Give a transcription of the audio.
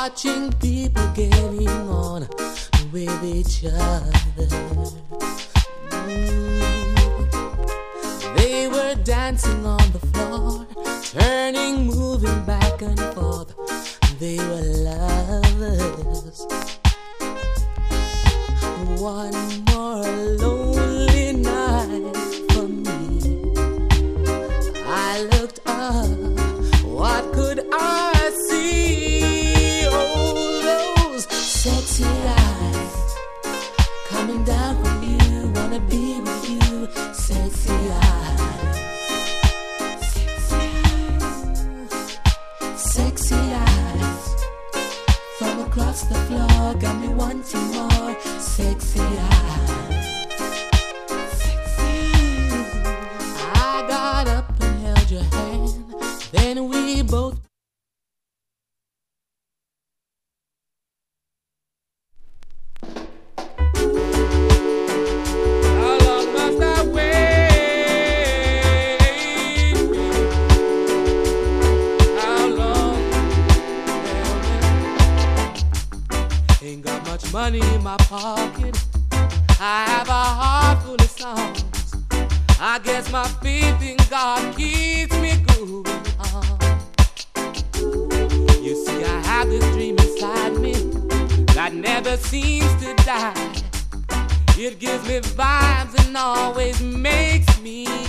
watching people getting on with each other. They were dancing on the floor, turning, moving back and forth. They were lovers. One more lonely night for me. I looked up, what could I see? Oh, those sexy eyes coming down from you. Wanna be with you, sexy eyes. Sexy eyes. Sexy eyes from across the floor got me wanting more. Sexy eyes. Sexy eyes. I got up and held your hand, then we both. How long must I wait? How long? Ain't got much money in my pocket. I have a heart full of songs. I guess my faith in God keeps me going on. You see, I have this dream inside me that never seems to die. It gives me vibes and always makes me